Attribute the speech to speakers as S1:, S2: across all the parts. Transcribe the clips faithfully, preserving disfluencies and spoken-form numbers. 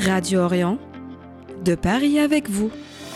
S1: Radio Orient, de Paris avec vous.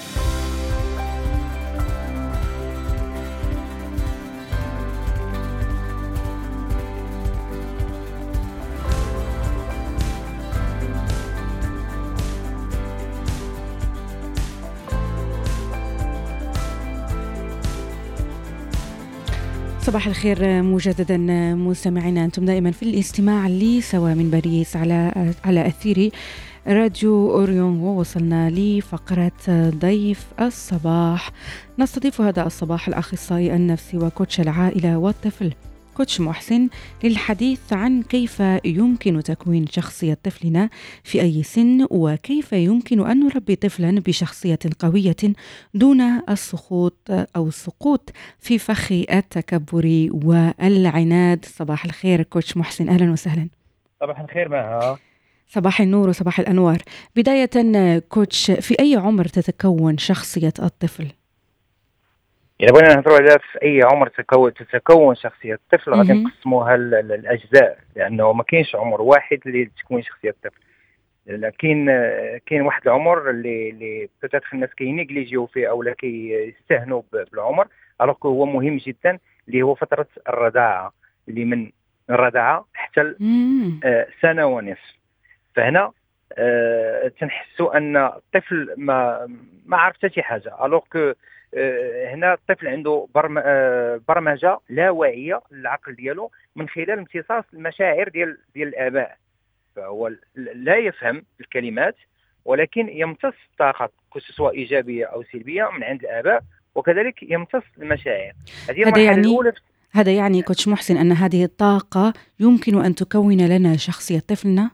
S1: صباح الخير مجددا مستمعينا، أنتم دائما في الاستماع لي سوا من باريس على على أثير راديو أوريون. ووصلنا لفقرة ضيف الصباح. نستضيف هذا الصباح الأخصائي النفسي وكوتش العائلة والطفل كوتش محسن للحديث عن كيف يمكن تكوين شخصية طفلنا في أي سن، وكيف يمكن أن نربي طفلا بشخصية قوية دون السقوط أو السقوط في فخ التكبر والعناد. صباح الخير كوتش محسن، أهلا وسهلا.
S2: صباح الخير معها.
S1: صباح النور وصباح الأنوار. بداية كوتش، في أي عمر تتكون شخصية الطفل؟
S2: إذا بغينا نهضروا على في أي عمر تتكون تتكون شخصية الطفل، غادي نقسموها الأجزاء، لأنه ما كاينش عمر واحد اللي تكون شخصية الطفل. لكن كاين واحد العمر اللي اللي بتات الناس كينيجليجيو فيه أو لا كيستهنوا بالعمر، الوغ هو مهم جدا، اللي هو فترة الرضاعة، اللي من الرضاعة حتى سنة ونصف. فهنا أه تنحسوا ان الطفل ما ما عرف حتى شي حاجه، الوغ كو أه هنا الطفل عنده برم أه برمجه لا واعيه للعقل ديالو من خلال امتصاص المشاعر ديال ديال الاباء. فهو لا يفهم الكلمات، ولكن يمتص الطاقه سواء ايجابيه او سلبيه من عند الاباء، وكذلك يمتص المشاعر.
S1: هذه المرحله يعني الاولى. هذا يعني كوتش محسن ان هذه الطاقه يمكن ان تكون لنا شخصيه طفلنا،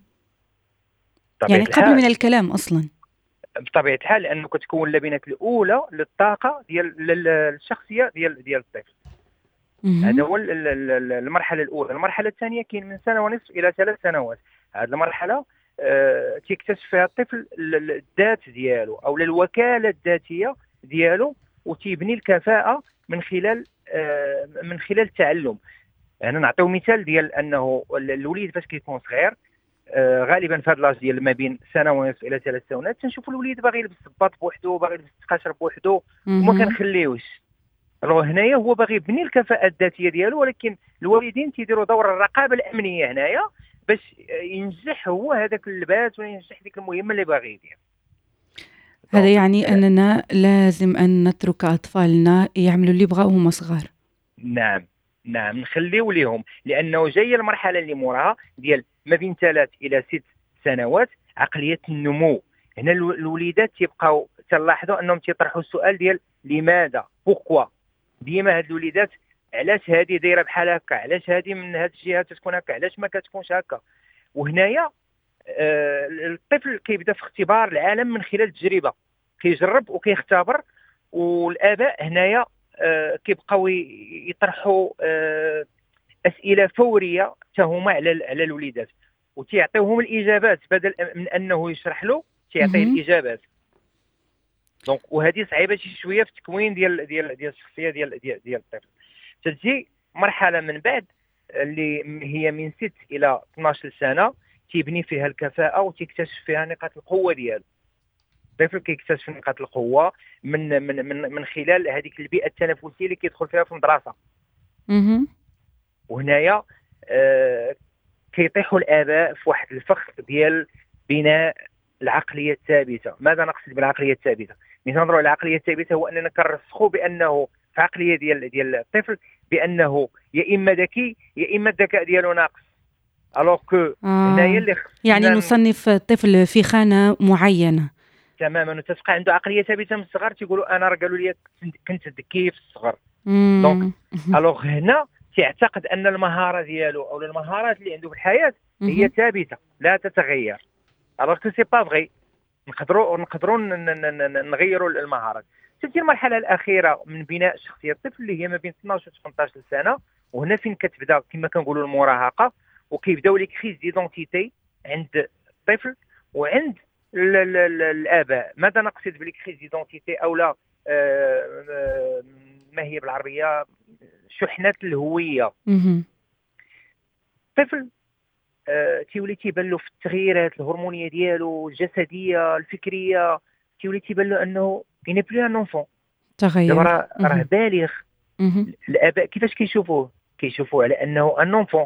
S1: يعني قبل من الكلام اصلا.
S2: بطبيعه الحال، لانه كتكون اللبنه الاولى للطاقه ديال الشخصيه ديال ديال الطفل. هذا هو المرحله الاولى. المرحله الثانيه كاين من سنه ونصف الى ثلاث سنوات. هذه المرحله آه تكتشف فيها الطفل الذات ديالو او الوكاله الذاتيه ديالو، وتبني الكفاءه من خلال آه من خلال التعلم. انا نعطيو مثال ديال انه الوليد فاش كيكون صغير، آه غالبا في هذا لاج ديال ما بين سنه ونصف الى ثلاث سنوات تنشوفوا الوليد باغي يلبس الباط بوحدو، باغي يلبس القشر بوحدو، وما كنخليوش. راه هنايا هو باغي يبني الكفاءه الذاتيه ديالو، ولكن الوالدين تيديروا دور الرقابه الامنيه هنايا باش ينجح هو هذاك اللباس ولا ينجح ديك المهمه اللي باغي يدير.
S1: هذا يعني اننا لازم ان نترك اطفالنا يعملوا اللي بغاو هما صغار.
S2: نعم نعم، نخليو ليهم، لانه جايه المرحله اللي موراها ديال ما بين ثلاث الى ست سنوات، عقليه النمو. هنا الوليدات تيبقاو تلاحظوا انهم تيطرحوا السؤال ديال لماذا، بوكوا. ديما هاد الوليدات علاش هذه دايره بحال هكا، علاش هذه من هاد الجهه تكون هكا، علاش ما كتكونش هكا. وهنايا آه الطفل كيبدا في اختبار العالم من خلال التجربه، كيجرب وكيختبر. والاباء هنايا آه كيبقاو يطرحوا آه اسئله فوريه حتى هما على على الوليدات، وتيعطيوهم الاجابات بدل من انه يشرح له، تيعطيه الاجابات. دونك وهذه صعيبه شي شويه في التكوين ديال ديال ديال الشخصيه ديال ديال ديال الطفل. تجي مرحله من بعد اللي هي من ست الى اثناش سنه، تيبني فيها الكفاءه وتكتشف فيها نقاط القوه ديالو. الطفل كيكتشف نقاط القوه من من من من خلال هذيك البيئه التنافسيه اللي كيدخل فيها في المدرسه. وهنايا آه كيطيحوا الاباء في واحد الفخ ديال بناء العقليه الثابته. ماذا نقصد بالعقليه الثابته؟ مثلا نهضروا على العقليه الثابته، هو اننا كنرسخوا بانه في عقليه ديال ديال الطفل بانه يا اما ذكي يا اما الذكاء ديالو ناقص. الوغ كو
S1: آه.
S2: هنايا اللي
S1: يعني نصنف الطفل في خانه معينه
S2: تماما، وتبقى عنده عقليه ثابته من الصغر. تيقولوا انا راه قالوا لي كنت ذكي في الصغر. دونك الوغ هنا تعتقد ان المهاره ديالو او المهارات اللي عنده في الحياه هي ثابته لا تتغير. الوغ كو سي با فغي. نقدروا نقدروا نغيروا المهارات. تجي المرحله الاخيره من بناء شخصيه الطفل اللي هي ما بين اثناش و ثمنطاش سنه، وهنا فين كتبدا كما كنقولوا المراهقه، وكيبداو لي كريز ديدونتيتي عند الطفل وعند ال ال ال الاباء. ماذا نقصد بالكريز ديدونتيتي او لا آه آه ما هي بالعربيه؟ شحنات الهويه. الطفل آه تيولي تيبان له في التغييرات الهرمونيه ديالو، الجسديه، الفكريه، تيولي تيبان له انه إني بلو ان اونفون. دابا
S1: تغير.
S2: راه راه بالغ.
S1: مهم.
S2: الاباء كيفاش كيشوفوه؟ كيشوفوه على انه ان اونفون.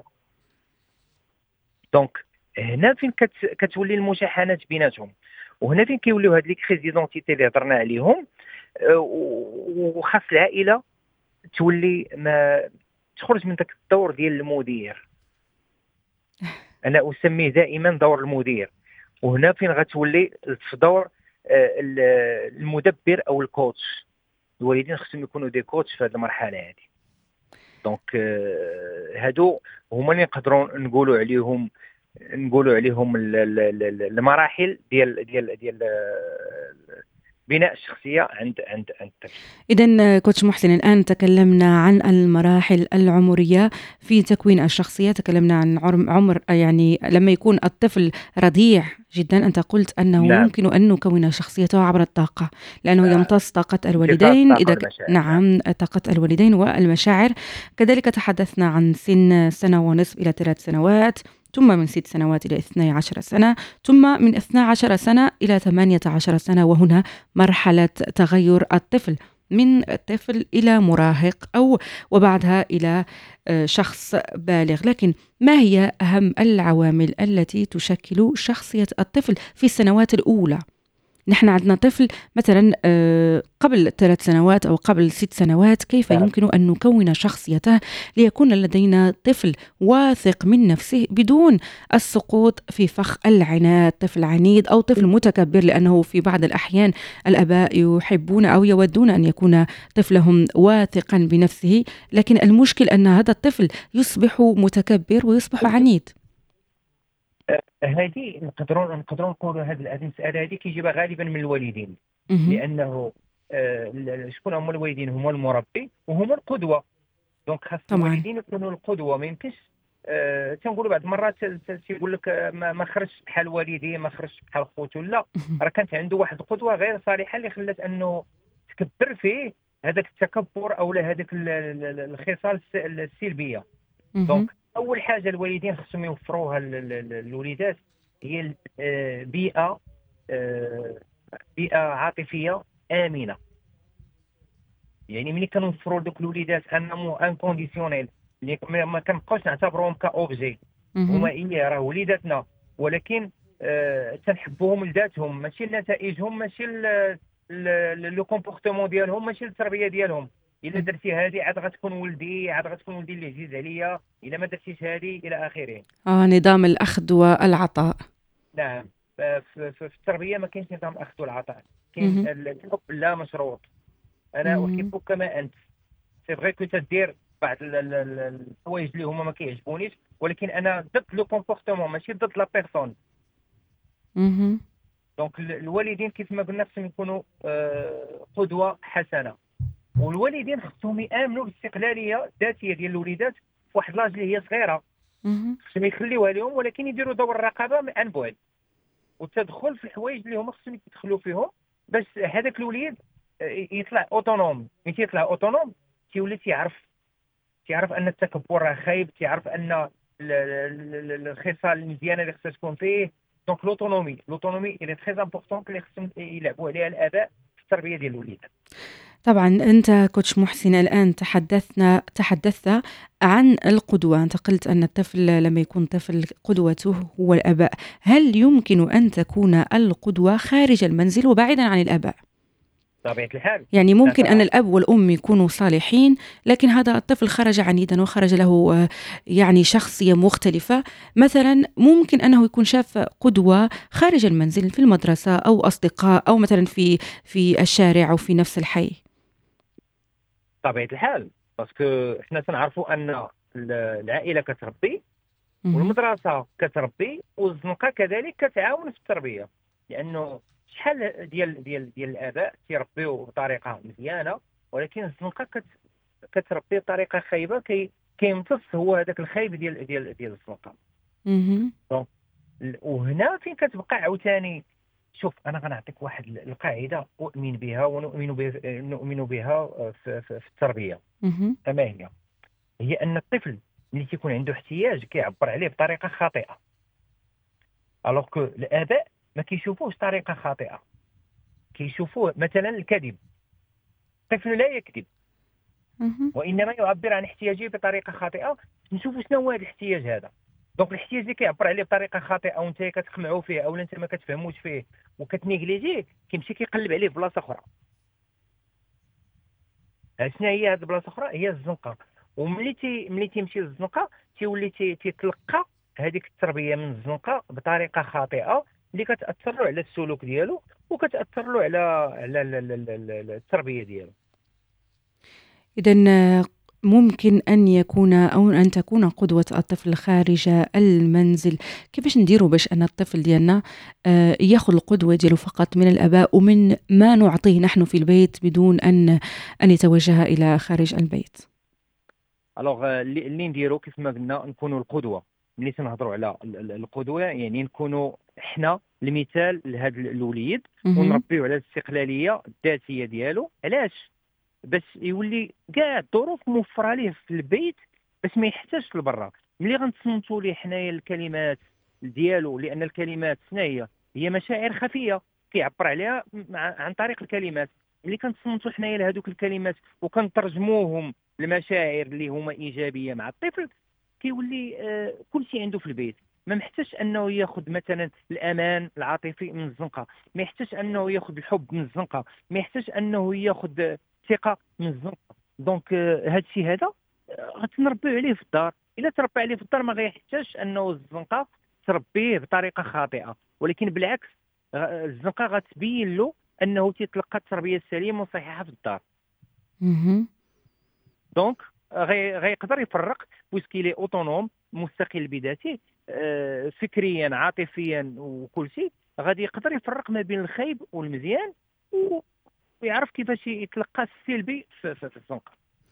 S2: دونك هنا فين كت... كتولي المشاحنات بيناتهم، وهنا فين كيوليو هاد لي كريز ديدونتيتي اللي هضرنا عليهم. آه، وخاص العائله تولي ما تخرج من داك الدور ديال المدير. انا اسميه دائما دور المدير، وهنا فين غتولي في دور آه، المدبر او الكوتش. الوالدين خصهم يكونوا دي كوتش في هذه المرحله هذه. دونك هادو هما اللي نقدروا نقولوا عليهم نقولوا عليهم المراحل ديال ديال ديال بناء الشخصيه عند عند عند الطفل.
S1: إذن كوتش محسن، الآن تكلمنا عن المراحل العمرية في تكوين الشخصية، تكلمنا عن عمر يعني لما يكون الطفل رضيع جدا. أنت قلت أنه
S2: نعم.
S1: يمكن أن نكون شخصيته عبر الطاقة، لأنه
S2: آه.
S1: يمتص طاقة الوالدين. إذا ك...
S2: نعم.
S1: نعم، طاقة الوالدين والمشاعر. كذلك تحدثنا عن سن سنة ونصف إلى ثلاث سنوات، ثم من ست سنوات إلى اثني عشر سنة، ثم من اثني عشر سنة إلى ثمانية عشر سنة، وهنا مرحلة تغير الطفل من طفل إلى مراهق أو وبعدها إلى شخص بالغ. لكن ما هي أهم العوامل التي تشكل شخصية الطفل في السنوات الأولى؟ نحن عندنا طفل مثلا قبل ثلاث سنوات أو قبل ست سنوات، كيف يمكن أن نكون شخصيته ليكون لدينا طفل واثق من نفسه بدون السقوط في فخ العناد، طفل عنيد أو طفل متكبر؟ لأنه في بعض الأحيان الآباء يحبون أو يودون أن يكون طفلهم واثقا بنفسه، لكن المشكل أن هذا الطفل يصبح متكبر ويصبح عنيد.
S2: هذه نقدروا نقدروا نقولوا هذه المساله هذه كيجيبها غالبا من الوالدين، لانه آه شكون هما الوالدين؟ هما المربي وهما القدوه. دونك خاص الوالدين يكونوا القدوه. ما يمكنش آه تنقولوا بعض المرات تيقول لك ما, ما خرجش بحال والديه، ما خرجش بحال خوتو. لا، راه كانت عنده واحد القدوه غير صالحه اللي خلات انه تكبر فيه هذاك التكبر او هذاك الخصال السلبيه. دونك اول حاجه الوالدين خصهم يوفروها للوليدات هي بيئه بيئه عاطفيه امنه. يعني ملي كنوفروا لدوك الوليدات ان ان كونديسيونيل، اللي ما كنبقاوش نعتبروهم كاوبجي، هما ايه راه وليداتنا، ولكن آه تنحبوهم لذاتهم، ماشي لنتائجهم، ماشي لو كومبورتمون ديالهم، ماشي التربيه ديالهم. الا درتي هذه عاد غتكون ولدي، عاد غتكون ولدي اللي عزيز عليا، الا ما درتيش هذه الى اخره.
S1: اه، نظام الاخذ والعطاء.
S2: نعم. في, في التربيه ما كاينش نظام الاخذ والعطاء، كاين الحب لا مشروط. انا احبك كما انت. سي فغي كو تدير بعض الحوايج اللي هما ما كيعجبونيش، ولكن انا ضد لو كومبورتمون ماشي ضد لا بيرسون. دونك الوالدين كيف ما قلنا خصهم يكونوا قدوه حسنه، والوالدين خصهم يامنوا بالاستقلاليه الذاتيه ديال الوليدات في واحد لاج اللي هي صغيره. خصهم يخليوها لهم، ولكن يديروا دور الرقابه عن بعد والتدخل في الحوايج اللي هما خصهم يدخلوا فيهم باش هذاك الوليد يطلع اوتونوم. ملي تيطلع اوتونوم تيولي تيعرف تيعرف ان التكبر راه خايب، تيعرف ان الخصال المزيانه اللي خصها تكون فيه. دونك لوتونومي لوتونومي اللي تري امبورطون اللي خصهم يلعبوا عليها الاباء في التربيه ديال الوليدات.
S1: طبعا أنت كوتش محسن الآن تحدثنا تحدثت عن القدوة. أنت قلت أن الطفل لما يكون طفل قدوته هو الآباء. هل يمكن أن تكون القدوة خارج المنزل وبعيدا عن الآباء؟
S2: طبيعة الحال.
S1: يعني ممكن أن الأب والأم يكونوا صالحين، لكن هذا الطفل خرج عنيدا وخرج له يعني شخصية مختلفة. مثلا ممكن أنه يكون شاف قدوة خارج المنزل في المدرسة أو أصدقاء أو مثلا في في الشارع أو في نفس الحي.
S2: طبيعة الحال، باسكو احنا تنعرفوا ان العائله كتربي والمدرسه كتربي والزنقه كذلك كتعاون في التربيه، لانه شحال ديال ديال ديال الاباء تيربيو بطريقه مزيانه، ولكن الزنقه كت كتربي بطريقه خايبه، كي كيمتص هو هذاك الخايب ديال ديال ديال الزنقه. دونك وهنا فين كتبقى عاوتاني. شوف انا غنعطيك واحد القاعده اؤمن بها ونؤمن بها نؤمن بها في, في, في التربيه. تمام. هي هي ان الطفل اللي تيكون عنده احتياج كيعبر عليه بطريقه خاطئه. الوغ كو الاباء ما كيشوفوش طريقه خاطئه، كيشوفوه مثلا الكذب. الطفل لا يكذب
S1: مهم.
S2: وانما يعبر عن احتياجه بطريقه خاطئه. نشوفوا شنو هو هذا الاحتياج هذا. دونك الاحتياج اللي كيعبر عليه بطريقه خاطئه وانت كتقمعوا فيه او انت ما كتفهموش فيه وكتنيغليجيه، كيمشي كيقلب عليه في بلاصه اخرى. شنو هي هذه البلاصه اخرى؟ هي الزنقه. وملي تي ملي تيمشي للزنقه تيولي تي تيتلقى هذيك التربيه من الزنقه بطريقه خاطئه اللي كتاثر له على السلوك ديالو وكتاثر له على على ال- ال- ال- ال- التربيه ديالو.
S1: إذا ممكن أن يكون أو أن تكون قدوة الطفل خارج المنزل. كيفاش نديروا باش أن الطفل ديالنا آه، ياخذ القدوة ديالو فقط من الآباء ومن ما نعطيه نحن في البيت بدون أن أن يتوجه إلى خارج البيت؟
S2: الوغ اللي اللي نديرو كيف ما قلنا نكونوا القدوه. ملي تنهضروا على ال- ال- القدوه يعني نكونوا حنا المثال لهذا الوليد
S1: مهم.
S2: ونربيو على الاستقلاليه الذاتيه ديالو. علاش؟ باش يولي كاع الظروف موفره ليه في البيت باش ما يحتاجش لبرا. ملي غنتصنتوا ليه حنايا الكلمات ديالو، لان الكلمات شنو هي؟ هي مشاعر خفيه كيعبر عليها مع- عن طريق الكلمات. ملي كنتصنتوا حنايا لهذوك الكلمات وكنترجموهم لمشاعر اللي هما ايجابيه مع الطفل، كيولي آه كل شيء عنده في البيت. ما محتاجش انه ياخذ مثلا الامان العاطفي من الزنقه، ما يحتاجش انه ياخذ الحب من الزنقه، ما يحتاجش انه ياخذ ثقه من الزنقه. دونك هذا الشيء هذا آه، غتنربيو عليه في الدار. الا تربى عليه في الدار ما غيحتاجش انه الزنقه تربيه بطريقه خاطئه، ولكن بالعكس غ- الزنقه غتبين له انه تيتلقى التربيه السليمه والصحيحه في الدار.
S1: مهم.
S2: دونك غي- غيقدر يفرق بوسكيلي اوتونوم مستقل بذاته، آه، فكريا عاطفيا وكل شيء. غادي يقدر يفرق ما بين الخايب والمزيان و- ويعرف كيفاش يتلقى السلبي في, في, في الزنقه.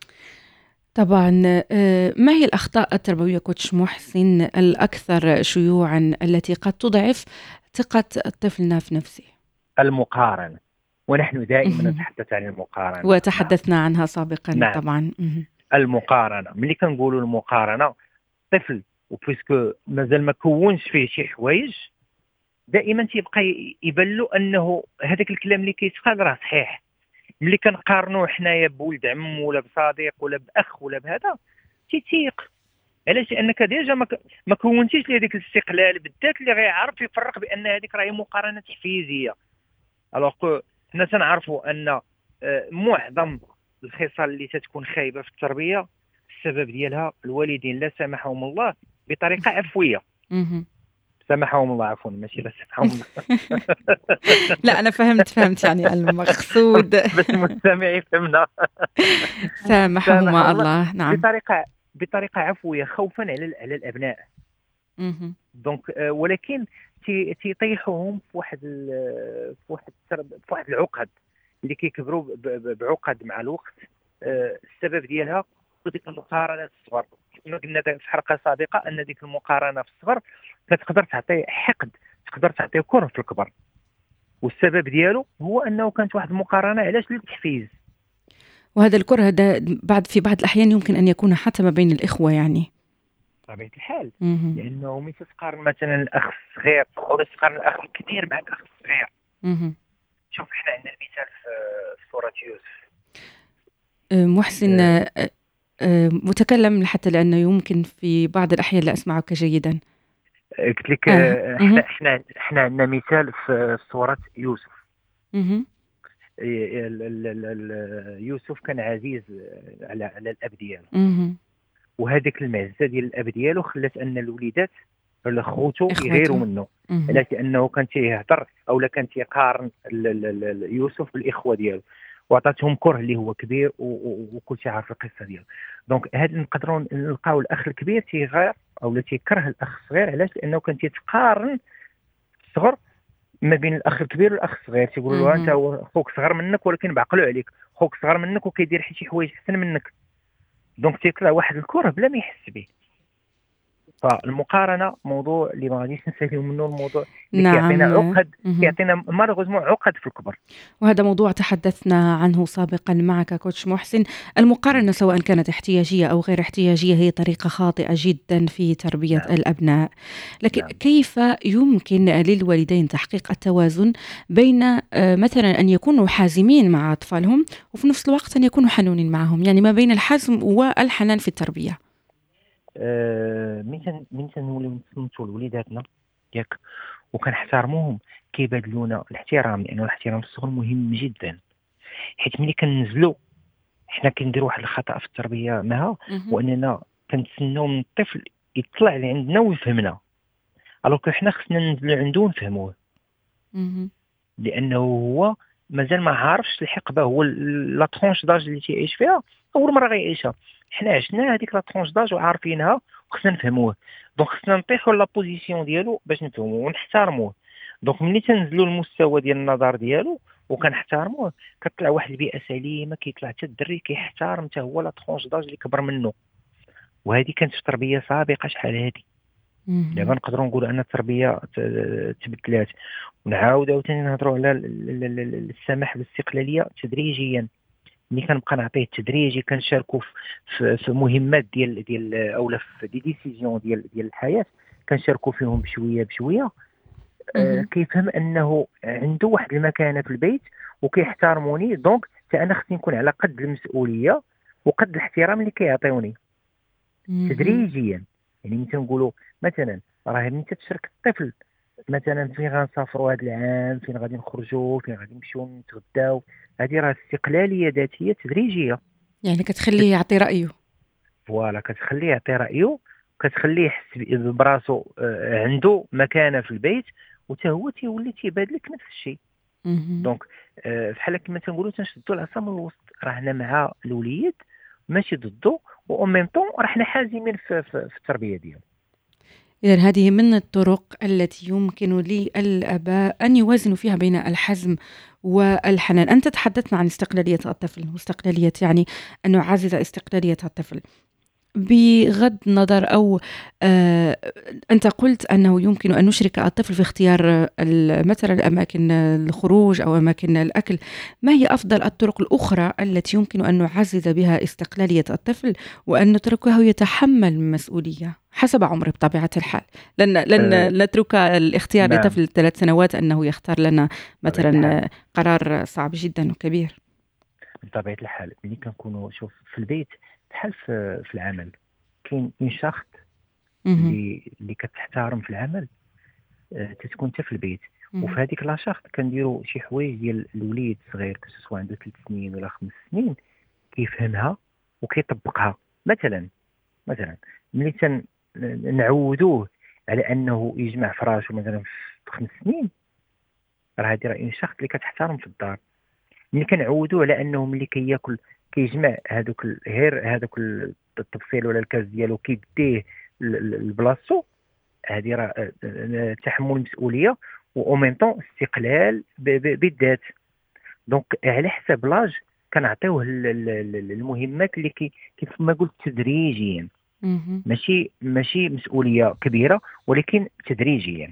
S1: طبعا آه، ما هي الأخطاء التربوية كوتش محسن الأكثر شيوعا التي قد تضعف ثقة طفلنا في نفسه؟
S2: المقارنه، ونحن دائما
S1: مهم.
S2: نتحدث عن المقارنه.
S1: وتحدثنا عنها سابقا
S2: نعم،
S1: طبعا. مهم.
S2: المقارنه. ملي كنقولوا المقارنه، طفل وبيسكو مازال ما كونش فيه شي حوايج دائما تيبقى ي- يبان له انه هذاك الكلام اللي كيتقال راه صحيح. ملي كنقارنوه حنايا بولد عم ولا بصديق ولا باخ ولا بهذا تيتيق. علاش؟ لانك ديجا ما ك- ما كونتيش ليه ديك الاستقلال بالذات اللي غيعرف يفرق بان هذيك راهي مقارنه تحفيزيه. الوغ كو حنا تنعرفوا ان آه، معظم الخصال اللي تتكون خايبه في التربيه السبب ديالها الوالدين لا سامحهم الله بطريقه عفويه.
S1: مهم.
S2: سامحهم الله عفوا، ماشي لا سامحهم الله.
S1: لا أنا فهمت فهمت يعني المقصود.
S2: بس المستمع يفهمنا.
S1: سامحهما
S2: سامحهم الله
S1: الله. نعم.
S2: بطريقه بطريقه عفويه خوفا على ال- على الابناء.
S1: مهم.
S2: دونك آه، ولكن تي- تيطيحوهم في واحد ال- في واحد الترب- في واحد العقد اللي كيكبروا ب- ب- بعقد مع الوقت. آه، السبب ديالها هو ديك المقارنه في الصغر. كما قلنا في حلقه سابقه ان ديك المقارنه في الصغر كتقدر تعطي حقد، تقدر تعطي كره في الكبر. والسبب ديالو هو انه كانت واحد المقارنه علاش؟ للتحفيز.
S1: وهذا الكره هذا بعد في بعض الأحيان يمكن أن يكون حتى ما بين الإخوة يعني.
S2: بطبيعه الحال،
S1: مهم.
S2: لانه ملي تقارن مثلا الاخ الصغير ولا تقارن الاخ الكبير مع الاخ الصغير.
S1: مهم.
S2: شوف احنا عندنا المثال في في سوره يوسف.
S1: آه، محسن آه، آه، متكلم حتى لأنه يمكن في بعض الأحيان لا أسمعك جيدا.
S2: قلت لك
S1: آه.
S2: آه،
S1: مهم.
S2: احنا احنا احنا عندنا مثال في في سوره يوسف.
S1: مهم.
S2: ال- ال- ال- ال- يوسف كان عزيز على على الاب ديالو،
S1: مهم.
S2: وهذيك المعزه ديال الاب ديالو خلات ان الوليدات ولا خوتو
S1: إخوته.
S2: يغيروا منه.
S1: مهم.
S2: علاش؟ لانه كان تيهضر او لا كان تيقارن ال- ال- ال- يوسف بالاخوه ديالو، وعطاتهم كره اللي هو كبير و- و- وكل شيء عارف القصه ديالو. دونك هذا نقدروا نلقاو الاخ الكبير تيغير او لا تيكره الاخ الصغير. علاش؟ لانه كان تيتقارن الصغر ما بين الاخ الكبير والاخ الصغير. تيقولوا له
S1: مهم.
S2: انت هو خوك صغر منك ولكن بعقلوا عليك، خوك صغر منك وكيدير شي حوايج احسن منك. دونك تيطلع واحد الكره بلا ما يحس به. فالمقارنه موضوع اللي ما غاديش نساليو منه، الموضوع اللي
S1: نعم.
S2: كيعطينا عقد،
S1: مهم.
S2: كيعطينا مالوغوزمون عقد في الكبر.
S1: وهذا موضوع تحدثنا عنه سابقا معك كوتش محسن. المقارنة سواء كانت احتياجية أو غير احتياجية هي طريقة خاطئة جدا في تربية
S2: نعم.
S1: الأبناء. لكن
S2: نعم.
S1: كيف يمكن للوالدين تحقيق التوازن بين آه، مثلا أن يكونوا حازمين مع أطفالهم وفي نفس الوقت أن يكونوا حنونين معهم، يعني ما بين الحزم والحنان في التربية؟
S2: آه، من تن من تنوليو نصنتوا لوليداتنا ياك وكنحترموهم، كيبادلونا الاحترام، لانه الاحترام في الصغر مهم جدا. حيت ملي كننزلوا حنا كنديروا واحد الخطا في التربيه معها،
S1: مهم.
S2: واننا كنتسناو من الطفل يطلع لعندنا ويفهمنا، الوغ كو حنا خصنا ننزلوا عنده ونفهموه،
S1: مهم.
S2: لانه هو مازال ما عارفش الحقبه، هو ال- لا ترونش داج اللي تيعيش فيها اول مره غيعيشها. حنا عشنا هذيك لا ترونش داج وعارفينها وخصنا نفهموه، دونك خصنا نطيحوا لا بوزيسيون ديالو باش نفهموه ونحترموه. دونك ملي تنزلوا المستوى ديال النظر ديالو وكنحترموه، كتطلع واحد البيئه سليمه، كيطلع حتى الدري كيحترم حتى هو لا ترونش داج اللي كبر منه. وهذه كانت في تربيه سابقه شحال هذه. دابا
S1: مهم.
S2: نقدروا نقولوا ان التربيه ت- تبدلات، ونعاود عاوتاني نهضروا على ال- ال- ال- ال- السماح بالاستقلاليه تدريجيا. ملي كنبقى نعطيه تدريجي، كنشاركوا في, في, في مهمات ديال ديال اولا في دي ديسيزيون ديال ديال الحياه، كنشاركوا فيهم بشويه بشويه. آه
S1: مهم.
S2: كيفهم انه عنده واحد المكانه في البيت وكيحترموني، دونك حتى انا خصني نكون على قد المسؤوليه وقد الاحترام اللي كيعطيوني
S1: مهم.
S2: تدريجيا. يعني مثلا نقولوا مثلا راه انت تشارك الطفل مثلا فين غنسافروا هذا العام، فين غادي نخرجوا، فين غادي نمشيو نتغداو، هذه راه استقلاليه ذاتيه تدريجيه.
S1: يعني كتخليه يعطي رأيه.
S2: فوالا كتخليه يعطي رايه، كتخليه يحس ب- براسو، آه، عنده مكانه في البيت، وتا هو تيولي تيبادلك نفس الشيء.
S1: مهم.
S2: دونك آه، بحال كما تنقولوا تنشدوا العصا من الوسط، راه حنا مع الوليد ماشي ضده، و ميم طون راه حنا حازمين في, في, في التربيه ديالو.
S1: إذن هذه من الطرق التي يمكن للآباء أن يوازنوا فيها بين الحزم والحنان. أنت تحدثنا عن استقلالية الطفل، واستقلالية يعني أن نعزز استقلالية الطفل بغض النظر، أو آه أنت قلت أنه يمكن أن نشرك الطفل في اختيار ال- مثلا الأماكن الخروج أو أماكن الأكل. ما هي أفضل الطرق الأخرى التي يمكن أن نعزز بها استقلالية الطفل وأن نتركه يتحمل المسؤولية حسب عمره بطبيعة الحال؟ لن
S2: آه،
S1: لن نترك الاختيار
S2: نعم،
S1: لطفل ثلاث سنوات أنه يختار لنا
S2: بطبيعه الحال.
S1: مثلا قرار صعب جدا وكبير.
S2: بطبيعه الحال ملي كنكونوا شوف في البيت بحال في, في العمل، كاين اون شخص
S1: مهم.
S2: اللي اللي كتحترم في العمل، آه، تتكون حتى في البيت. وفي
S1: مهم.
S2: هذيك لا شخص كنديروا شي حوايج ديال الوليد الصغير، كسوا عنده ثلاث سنين ولا خمس سنين، كيفهمها وكيطبقها. مثلا مثلا ملي تن نعودوه على انه يجمع فراشو مثلا في خمس سنين، راه هذه راه اون شخص اللي كتحترم في الدار. ملي كنعودوه على انه ملي كياكل كيجمع هذوك غير هذوك التبصيل ولا الكاس ديالو كيديه لبلاصتو، هذه راه آه، آه، تحمل المسؤوليه و ميم طون استقلال ب- ب- بالذات. دونك على حساب لاج كنعطيوه ال- ال- ال- المهمات اللي كي كيف ما قلت تدريجيا،
S1: مهم.
S2: ماشي ماشي مسؤوليه كبيره ولكن تدريجيا.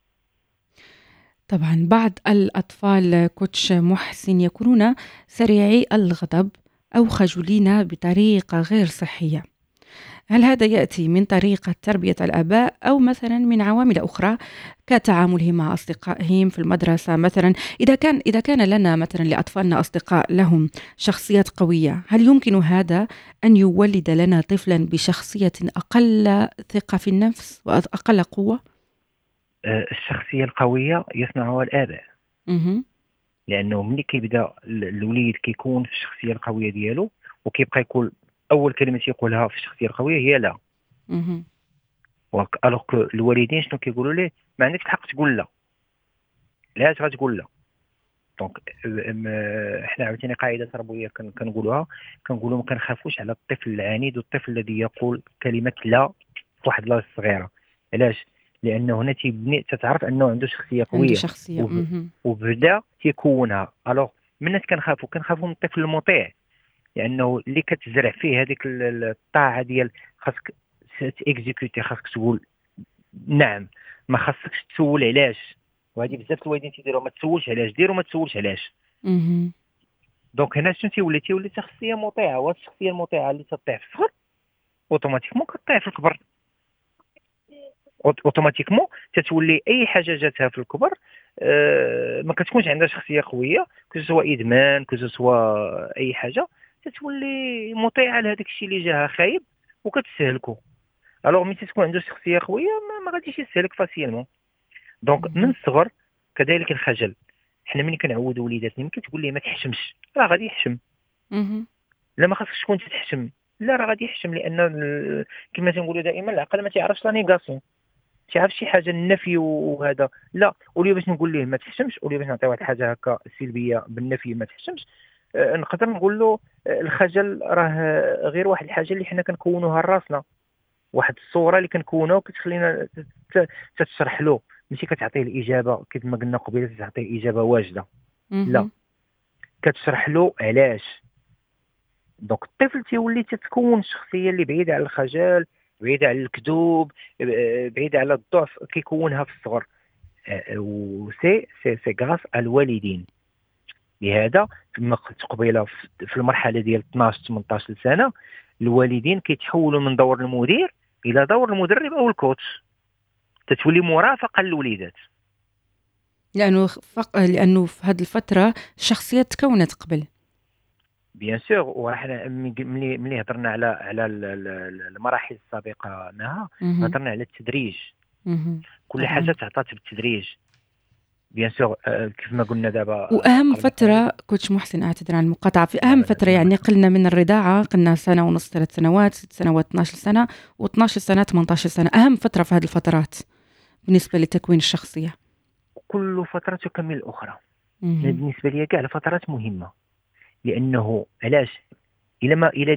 S1: طبعا بعض الأطفال كوتش محسن يكونون سريعي الغضب أو خجولين بطريقة غير صحية. هل هذا يأتي من طريقة تربية الآباء أو مثلا من عوامل أخرى كتعاملهم مع أصدقائهم في المدرسة مثلا؟ إذا كان إذا كان لنا مثلا لأطفالنا أصدقاء لهم شخصيات قوية، هل يمكن هذا أن يولد لنا طفلا بشخصية أقل ثقة في النفس وأقل قوة؟
S2: آه، الشخصيه القويه يصنعها الاباء،
S1: مهم.
S2: لانه ملي كيبدا ال- الوليد كيكون في الشخصيه القويه ديالو، وكيبقى يقول اول كلمه تيقولها في الشخصيه القويه هي لا.
S1: مهم.
S2: الوغ كو الوالدين شنو كيقولوا ليه؟ ما عندكش الحق تقول لا، علاش غتقول لا؟ دونك ام- احنا عاوتاني قاعده تربويه كن- كنقولوها، كنقولوا ما كنخافوش على الطفل العنيد والطفل الذي يقول كلمه لا في واحد لاج صغيره. علاش؟ لانه هنا تيبني تتعرف انه عنده شخصيه
S1: عنده
S2: قويه،
S1: شخصية.
S2: وب-
S1: مهم.
S2: وبدا تيكونها. الوغ منات كنخافوا كنخافوا من الطفل المطيع، لانه اللي كتزرع فيه هذيك ال- ال- الطاعه ديال خاصك تيكزيكوتي، خاصك تقول نعم، ما خاصكش تسول علاش. وهذه بزاف الوالدين تيديروا، ما تسولش علاش دير وما تسولش علاش.
S1: مهم.
S2: دونك هنا شنو تيولي تيولي شخصيه مطيعه، وهاد الشخصيه المطيعه اللي تطيع في الصغر اوتوماتيكمون كطيع في الكبر. اوتوماتيكمون تتولي اي حاجه جاتها في الكبر أه ما كتكونش عندها شخصيه قويه، كو سوا ادمان كو سوا اي حاجه، تتولي مطيعه لهذاك الشيء اللي جاها خايب وكتسهلكو. الوغ ملي تكون عنده شخصيه قويه ما, ما غاديش يسهلك فاسيلمون. دونك من الصغر كذلك الخجل. حنا ملي كنعودوا وليداتنا ملي كتقول ليه ما تحشمش، راه غادي يحشم.
S1: مهم.
S2: لا ما خاصكش تكون تحشم، لا راه غادي يحشم، لان ال- كما تنقولوا دائما العقل ما تيعرفش لا نيغاسيون، تعرف شي حاجه النفي وهذا لا. ولي باش نقول ليه ما تحشمش، ولي باش نعطي واحد الحاجه هكا سلبيه بالنفي ما تحشمش، آه، نقدر نقول له آه، الخجل راه غير واحد الحاجه اللي حنا كنكونوها لراسنا، واحد الصوره اللي كنكونوها وكتخلينا ت- تتشرح له، ماشي كتعطيه الاجابه كيف ما قلنا قبيله تعطيه اجابه واجده، لا،
S1: مهم.
S2: كتشرح له علاش. دونك الطفل تيولي تتكون الشخصيه اللي بعيده على الخجل، بعيده على الكذوب، آه، بعيده على الضعف، كيكونها في الصغر. وسي سي سي غاس الوالدين. لهذا كما قلت قبيله في في المرحله ديال اثناش ثمنطاش سنه، الوالدين كيتحولوا من دور المدير الى دور المدرب او الكوتش، تتولي مرافقه للوليدات.
S1: لأنه فق... لأنه في هذه الفترة الشخصيات تكونت قبل.
S2: بيان سور، وحنا ملي ملي هضرنا على على ال- ال- المراحل السابقه نها،
S1: مهم.
S2: هضرنا على التدريج.
S1: مهم.
S2: كل
S1: طبعا.
S2: حاجه تعطات بالتدريج. بيان سور آه، كيف ما قلنا دابا آه،
S1: وأهم
S2: قبل قليل.
S1: فترة كوتش محسن، أعتذر عن المقاطعة، في
S2: لا
S1: أهم
S2: لا لا
S1: فترة
S2: لا
S1: يعني
S2: ما-
S1: قلنا من الرضاعة، قلنا سنة ونص، ثلاث سنوات، ست سنوات، اثناش سنة، و12 سنة، ثمانية عشر سنة، أهم فترة في هذه الفترات بالنسبة لتكوين الشخصية.
S2: كل فتره تكمل الاخرى. أنا
S1: مهم.
S2: بالنسبه لي كاع الفترات مهمه، لانه علاش الا ما الى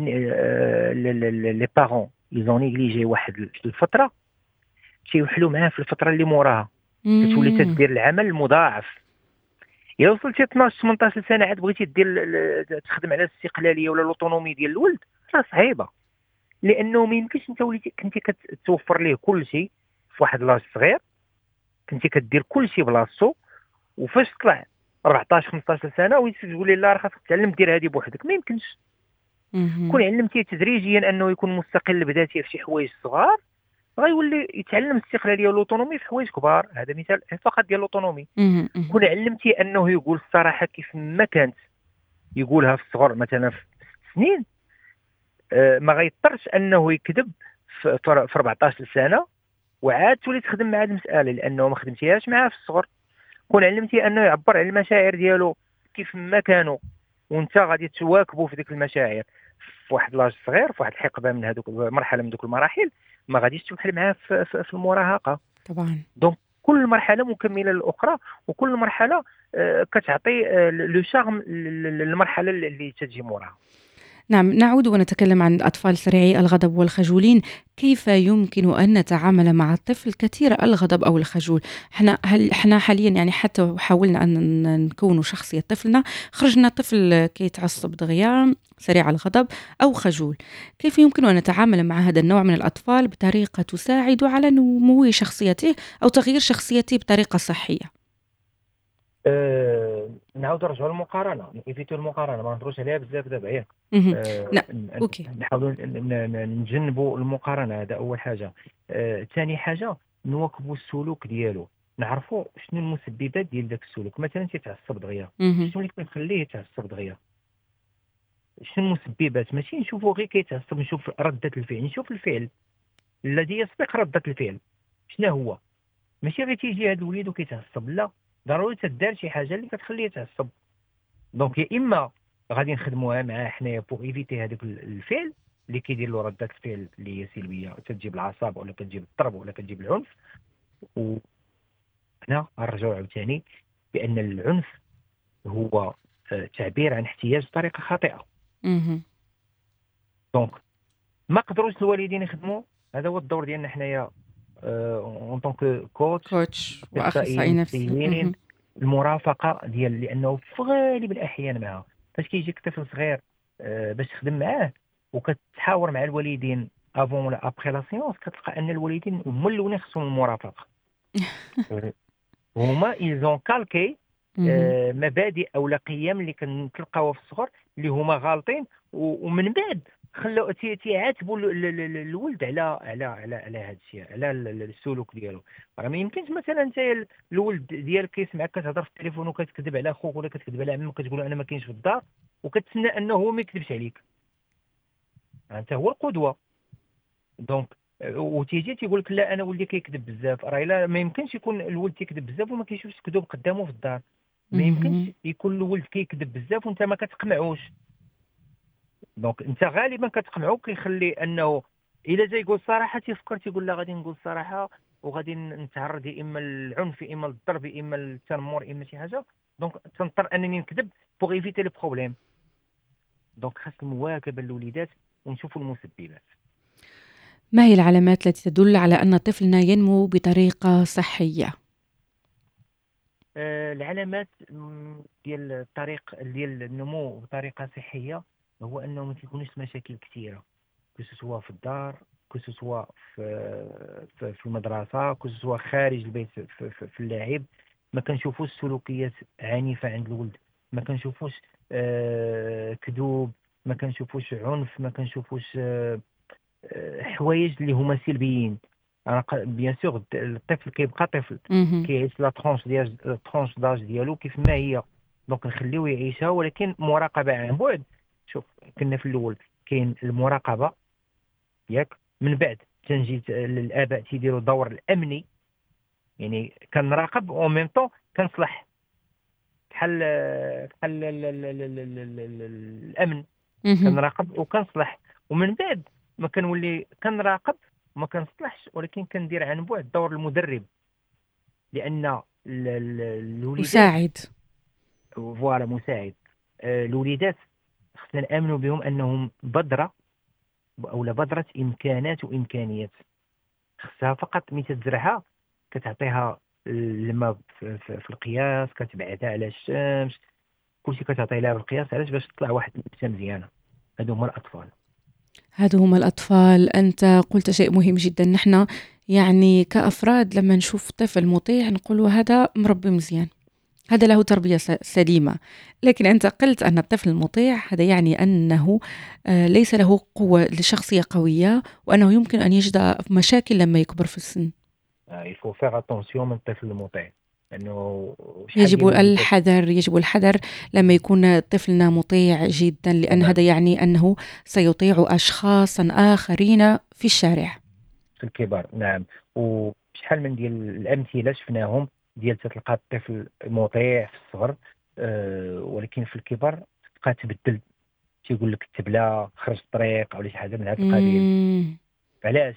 S2: لي بارون ايزون نيغليجي واحد الفتره، تيوحلوا معاه في الفتره اللي موراها، تتولي
S1: مم.
S2: تدير العمل المضاعف. الا وصلتي اثناش ثمنطاش سنه عاد بغيتي دير ال- تخدم على الاستقلاليه ولا الاوتونومي ديال الولد، راه صعيبه، لانه ما يمكنش انت وليتي كنتي كتوفر ليه كل شيء في واحد لاج صغير، كنتي كدير كل شيء بلاصتو، وفاش طلع أربعطاش خمسطاش سنه وتقول لي لا راه خاصك تعلم دير هذه بوحدك، ما يمكنش. كون
S1: مهم.
S2: علمتيه تدريجيا انه يكون مستقل بذاته في شي حوايج صغار، غيولي يتعلم الاستقلاليه والاوتونومي في حوايج كبار. هذا مثال فقط ديال الاوتونومي.
S1: مهم. مهم.
S2: كون علمتيه انه يقول الصراحه كيف ما كانت يقولها في الصغر مثلا في ست سنين، آه، ما غيضطرش انه يكذب في في في أربعطاش سنه وعاد تولي تخدم مع هذه المساله، لانه ما خدمتيهاش معاه في الصغر. كون علمتي انه يعبر على المشاعر ديالو كيف ما كانوا، وانت غادي تواكبوا في ديك المشاعر في واحد لاج صغير، في واحد الحقبه من هذوك مرحله من ذوك المراحل، ما غاديش توحل معاه في, في, في المراهقه.
S1: طبعا.
S2: دونك كل مرحله مكمله للاخرى، وكل مرحله آه، كتعطي آه، لو شارم للمرحله اللي تجي موراها.
S1: نعم، نعود ونتكلم عن الأطفال سريعي الغضب والخجولين. كيف يمكن أن نتعامل مع الطفل كثير الغضب أو الخجول؟ احنا هل احنا حاليا يعني حتى حاولنا أن نكون شخصية طفلنا، خرجنا طفل كيتعصب دغيا، سريع الغضب أو خجول. كيف يمكن أن نتعامل مع هذا النوع من الأطفال بطريقة تساعد على نمو شخصيته أو تغيير شخصيته بطريقة صحية؟
S2: أه نعاود نرجعوا للمقارنه، نيفيتو المقارنه، ما نهضروش عليها بزاف دابا ياك.
S1: مهم.
S2: أه
S1: نعم. أوكي.
S2: نحاولوا نتجنبوا المقارنه، هذا اول حاجه. ثاني أه حاجه نواكبوا السلوك ديالو، نعرفوا شنو المسببات ديال ذاك السلوك. مثلا تيتعصب دغيا،
S1: مهم.
S2: شنو اللي كيخليه يتعصب دغيا؟ شنو المسببات؟ ماشي نشوفوا غير كيتعصب، نشوف رده الفعل، نشوف الفعل الذي يسبق رده الفعل شنو هو. ماشي غير تيجي هذا الوليد وكيتعصب، لا، ضروري تدار شي حاجه اللي كتخليه يتعصب. دونك يا اما غادي نخدموها معاه حنايا بوغ ايفيتي هذاك الفعل اللي كيدير له رده فعل اللي هي سلبيه، تجيب العصب ولا كتجيب الضرب ولا كتجيب العنف. وهنا نرجعوا عاوتاني بان العنف هو آه، تعبير عن احتياج بطريقه خاطئه.
S1: مهم.
S2: دونك ما قدروش الوالدين يخدموا، هذا هو الدور ديالنا حنايا اون طونك كوتش،
S1: كوتش وأخصائي
S2: اخصائيين
S1: نفسي.
S2: نفسيين،
S1: مهم.
S2: المرافقه ديال، لانه في غالب الاحيان معها فاش كيجيك طفل صغير آه، باش تخدم معاه وكتحاور مع الوالدين افون ولا ابخي لا سيونس كتلقى ان الوالدين هما الاولين خصهم المرافقه. هما ايزون كالكي
S1: مهم.
S2: آه، مبادئ او لا قيم اللي كنتلقاوها في الصغر اللي هما غالطين، و- ومن بعد خلو تي- تيعاتبوا ال- ال- ال- الولد على على على على هذا الشيء، على ال- ال- السلوك ديالو. راه ما يمكنش مثلا انت ال- الولد ديالك كيسمعك كتهضر في التليفون وكتكذب على اخوك ولا كتكذب على عمك كتقول له انا ما كاينش في الدار، وكتسنى انه هو ما يكذبش عليك. انت هو القدوه. دونك آه، وتيجي تيقول لك لا انا ولدي كيكذب بزاف، راه لا ما يمكنش يكون الولد كيكذب بزاف وما كيشوفش كذوب قدامه في الدار. ما يمكنش
S1: مهم.
S2: يكون الولد كيكذب بزاف وانت ما كتقمعوش. دونك انت غالبا كتقمعو، كيخلي انه الا جا يقول الصراحه تيفكر تيقول لا غادي نقول الصراحه وغادي نتعرض يا اما للعنف يا اما للضرب يا اما للتنمر يا اما شي حاجه. دونك تنضطر انني نكذب بوغ ايفيتي لي بروبليم. دونك خاص المواكبه للوليدات ونشوفوا المسببات.
S1: ما هي العلامات التي تدل على أن طفلنا ينمو بطريقة صحية؟
S2: آه، العلامات مم، ديال الطريق ديال النمو بطريقه صحيه هو انه ما تكونش مشاكل كثيره، كسوا في الدار، كسوا في في في المدرسه، كسوا خارج البيت في, في, في اللعب. ما كنشوفوش سلوكيات عنيفه عند الولد، ما كنشوفوش آه كذوب، ما كنشوفوش عنف، ما كنشوفوش آه آه، حوايج اللي هما سلبيين. انا ق- بيان سور الطفل كيبقى طفل،
S1: مهم.
S2: كيعيش لا ترونش ديال الترونش داج ديالو كيف ما هي. دونك نخليوه يعيشها، ولكن مراقبه عن بعد. شوف، كنا في الاول كاين المراقبه ياك، من بعد تنجي ت- الاباء تيديروا الدور الامني، يعني كنراقب او ميم طون كنصلح، بحال بحال ال- ال- ال- ال- ال- ال- ال- الامن.
S1: مهم.
S2: كنراقب وكنصلح، ومن بعد ما كنولي كنراقب وما كنصلحش، ولكن كندير عن بعد دور المدرب. لان ال- ال- الوليدات
S1: أساعد.
S2: فوالا مساعد. آه، الوليدات خصنا نامنوا بهم انهم بذره او بذره امكانات وامكانيات. خصها فقط ملي تزرعها كتعطيها الماء في, في, في القياس، كتبعدها على الشمس، كلشي كتعطي لها بالقياس. علاش؟ باش تطلع واحد النبته مزيانه. هادو هما الاطفال.
S1: هذا هم الأطفال. أنت قلت شيء مهم جدا. نحن يعني كأفراد لما نشوف طفل مطيع نقول هذا مربي مزيان، هذا له تربية س- سليمة. لكن أنت قلت أن الطفل المطيع هذا يعني أنه آه، ليس له قوة لشخصية قوية، وأنه يمكن أن يجد مشاكل لما يكبر في السن.
S2: يفو فيغ اتونسيون من الطفل المطيع، لانه شحال
S1: يجب
S2: ديال الوليدات.
S1: الحذر، يجب الحذر لما يكون طفلنا مطيع جدا، لأن
S2: تمام.
S1: هذا يعني أنه سيطيع أشخاصا آخرين في الشارع.
S2: في الكبار، نعم. وشحال من ديال الامثله شفناهم ديال تلقى الطفل مطيع في الصغر، أه ولكن في الكبر تبقى تبدل، تيقول لك التبله خرج الطريق ولا شي حاجه من هذا القبيل.
S1: مم.
S2: علاش؟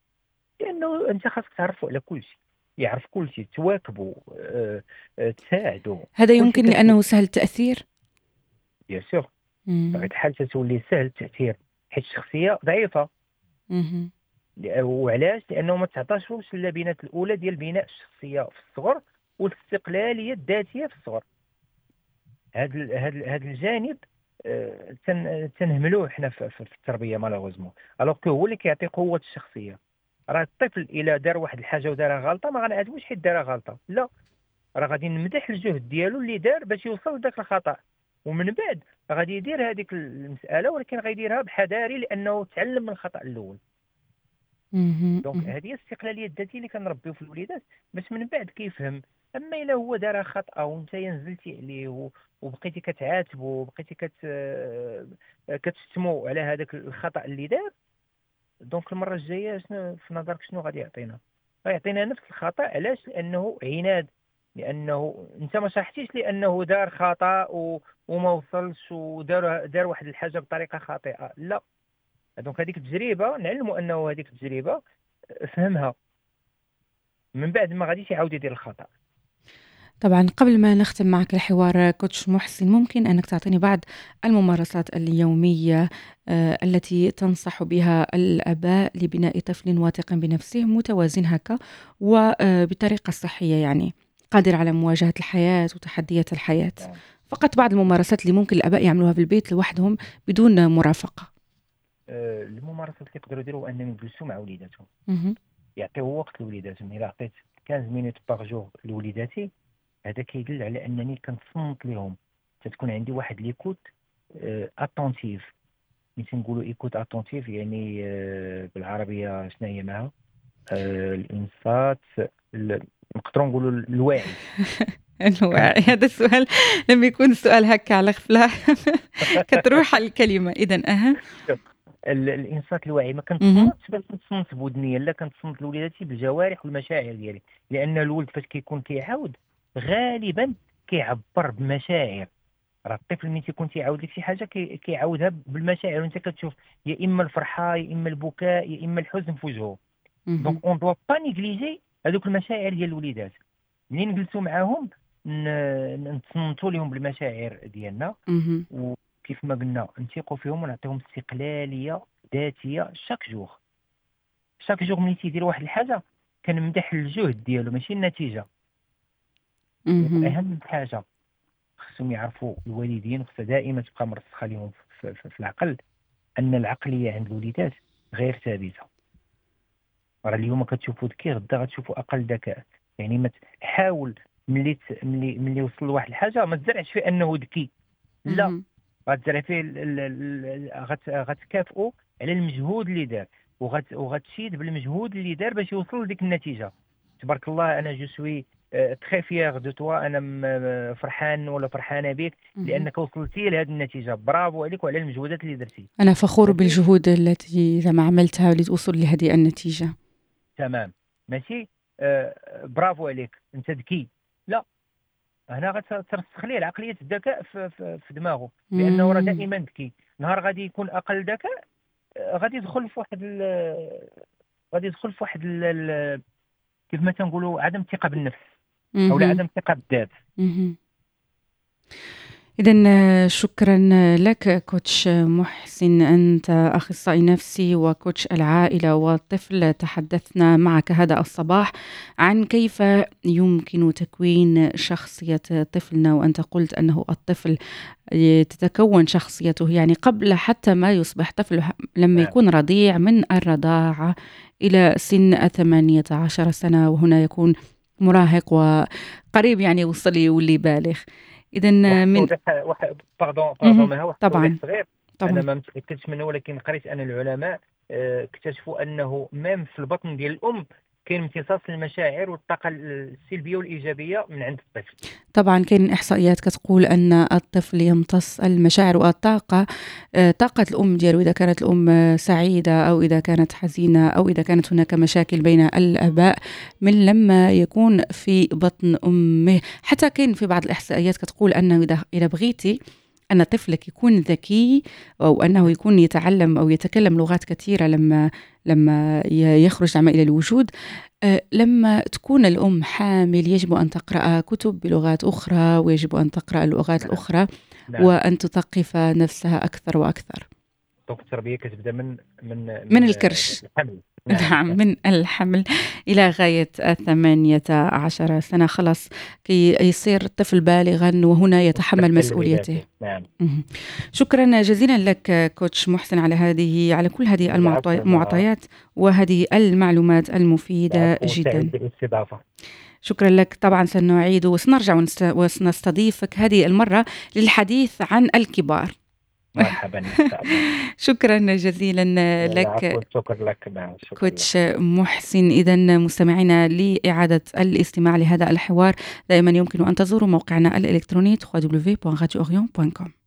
S2: لانه انت خاصك تعرفوا على كل شيء، يعرف كل شيء، تواكبوا، أه أه تساعدوا.
S1: هذا
S2: كل شيء
S1: يمكن
S2: كتسوي
S1: لأنه سهل التأثير.
S2: بيان سور.
S1: مم.
S2: بطبيعه الحال تتولي سهل التاثير حيت الشخصيه ضعيفه.
S1: مهم.
S2: لأ- وعلاش؟ لانه ما تعطاشوش اللبنات الاولى ديال بناء الشخصيه في الصغر والاستقلاليه الذاتيه في الصغر. هذا هذا هذا الجانب آه، تن- تنهملوه حنا في في- في التربيه مالوغوزمون، الوغ كو هو اللي كيعطي قوه الشخصيه. راه الطفل الا دار واحد الحاجه ودارها غلطه ما غنعاتبوش حيت دارها غلطه، لا، راه غادي نمدح الجهد ديالو اللي دار باش يوصل لذاك الخطا، ومن بعد غادي يدير هذيك المساله، ولكن غيديرها بحذاري لانه تعلم من الخطا الاول.
S1: مهم.
S2: دونك
S1: مهم.
S2: هذه هي الاستقلاليه الذاتيه اللي كنربيو في الوليدات باش من بعد كيفهم. اما الا هو دار خطا وانت نزلتي عليه و- وبقيتي كتعاتبو وبقيتي كت آه، كتشتمو على هذاك الخطا اللي دار، دونك المره الجايه شنو في نظرك شنو غادي يعطينا؟ غيعطينا نفس الخطا. علاش؟ لانه عناد، لانه انت ما شرحتيش لانه دار خطا و... وما وصلش ودار دار واحد الحاجه بطريقه خاطئه، لا. دونك هذيك التجربه نعلموا انه هذيك التجربه فهمها، من بعد ما غاديش يعاود يدير الخطا.
S1: طبعا قبل ما نختم معك الحوار كوتش محسن، ممكن أنك تعطيني بعض الممارسات اليومية آه، التي تنصح بها الآباء لبناء طفل واثق بنفسه متوازن هكا وبطريقة صحية، يعني قادر على مواجهة الحياة وتحديات الحياة. فقط بعض الممارسات اللي ممكن الآباء يعملوها في البيت لوحدهم بدون مرافقة.
S2: آه، الممارسات اللي يقدروا يديروا انهم يجلسوا مع وليداتهم،
S1: مهم.
S2: يعطيو وقت لوليداتهم. الا عطيت خمسطاش مينوت باغ جور لوليداتي، هذا كيدل على انني كنصنت لهم، تتكون عندي واحد ليكوت اتونتيف. ملي تنقولوا ايكوت اتونتيف يعني آه، بالعربيه شنو هي معها؟ آه، الانصات، ال- نقدروا نقولوا الوعي.
S1: الوعي. هذا السؤال لما يكون السؤال هكا على غفلة كتروح على الكلمة. إذا أها.
S2: ال- الانصات الواعي، ما
S1: مهم.
S2: كنتصنتش باش نتصنت بودنيا، لا كنتصنت لوليداتي بالجوارح والمشاعر ديالي، لان الولد فاش كيكون كيعاود غالبا كيعبر بمشاعر. راه الطفل ملي تيكون تيعاود لك شي حاجه كي- كيعاودها بالمشاعر، وانت كتشوف يا اما الفرحه يا اما البكاء يا اما الحزن في وجهه.
S1: مهم.
S2: دونك اون دوا با نيغليجي هذوك المشاعر ديال الوليدات. ملي نجلسوا معاهم ن- نتصنتوا لهم بالمشاعر ديالنا،
S1: مهم.
S2: وكيف ما قلنا نثيقوا فيهم ونعطيهم استقلاليه ذاتيه شاك جوغ. شاك جوغ ملي تيدير واحد الحاجه كنمدح الجهد ديالو ماشي النتيجه.
S1: مهم.
S2: واهم حاجه خصهم يعرفوا الوالدين، خصها دائما تبقى مرسخه لهم في, في, في العقل ان العقليه عند الوليدات غير ثابته. راه اليوم كتشوفوا ذكي، غدا غتشوفوا اقل ذكاء. يعني ما تحاول ملي ت- ملي ملي وصل لواحد الحاجه ما تزرعش فيه انه ذكي، لا،
S1: مهم.
S2: غتزرع فيه ال- ال- ال- غت- غتكافئوا على المجهود اللي دار، وغت وغتشيد بالمجهود اللي دار باش يوصل لديك النتيجه. تبارك الله، انا جو سوي تري فيير دو توا، انا م- فرحان ولا فرحانه بك
S1: مهم.
S2: لانك وصلتي لهذه النتيجه. برافو عليك وعلى المجهودات اللي درتي.
S1: أنا فخور
S2: ماشي
S1: بالجهود التي زعما عملتها لتوصل لهذه النتيجة.
S2: تمام، ماشي آه برافو عليك انت ذكي، لا. هنا غترسخ ليه العقليه الذكاء في, في, في دماغه، لانه راه
S1: مم.
S2: دائما ذكي. نهار غادي يكون اقل ذكاء آه، غادي يدخل في واحد ال- غادي يدخل في واحد ال- ال- كيف ما تنقولوا عدم الثقه بالنفس، او لا
S1: مهم.
S2: عدم الثقه بالذات.
S1: مهم. إذا شكرا لك كوتش محسن، أنت أخصائي نفسي وكوتش العائلة والطفل. تحدثنا معك هذا الصباح عن كيف يمكن تكوين شخصية طفلنا، وأنت قلت أنه الطفل تتكون شخصيته يعني قبل حتى ما يصبح طفل، لما
S2: نعم
S1: يكون رضيع من الرضاعة إلى سن ثمانية عشر سنة، وهنا يكون مراهق وقريب يعني يوصل يولي بالغ. إذا
S2: واحد
S1: من
S2: التوضيح، واحد باردون باردون
S1: مهم.
S2: ما واحد
S1: طبعا
S2: التوضيح صغير. انا
S1: طبعا.
S2: ما متاكدش منه، ولكن قريت ان العلماء آه، اكتشفوا انه ميم في البطن ديال الام كاين امتصاص المشاعر والطاقه السلبيه والايجابيه من عند الطفل.
S1: طبعا كاين إحصائيات كتقول أن الطفل يمتص المشاعر والطاقة، آه، طاقة الأم ديالو، إذا كانت الأم آه، سعيدة أو إذا كانت حزينة أو إذا كانت هناك مشاكل بين الآباء، من لما يكون في بطن أمه. حتى كاين في بعض الإحصائيات كتقول أنه إذا إذا بغيتي أن طفلك يكون ذكي أو أنه يكون يتعلم أو يتكلم لغات كثيرة لما لما ي- يخرج عما إلى الوجود، آه، لما تكون الأم حامل يجب أن تقرأ كتب بلغات أخرى، ويجب أن تقرأ اللغات
S2: نعم
S1: الأخرى
S2: نعم.
S1: وأن تثقف نفسها أكثر وأكثر.
S2: دونك التربيه كتبدا من من
S1: من
S2: من
S1: الكرش.
S2: الحمل. نعم
S1: نعم، من الحمل إلى غاية الثمانية عشر سنة، خلاص كي يصير الطفل بالغا وهنا يتحمل
S2: مستقل
S1: مسؤوليته.
S2: بذاته. نعم.
S1: مهم. شكرا جزيلا لك كوتش محسن على هذه على كل هذه
S2: العفو،
S1: المعطي- المعطيات وهذه المعلومات المفيدة
S2: العفو، سعيد
S1: جدا.
S2: بالاستضافه.
S1: شكرا لك. طبعا سنعيد وسنرجع ونست- وسنستضيفك هذه المرة للحديث عن الكبار.
S2: مرحبا ان شاء الله.
S1: شكرا جزيلا
S2: العفو،
S1: لك
S2: شكرا لك. نعم شكرا لك.
S1: كوتش محسن. إذا مستمعينا، لإعادة الاستماع لهذا الحوار دائما يمكن أن تزوروا موقعنا الإلكتروني دبليو دبليو دبليو دوت radio orion دوت كوم.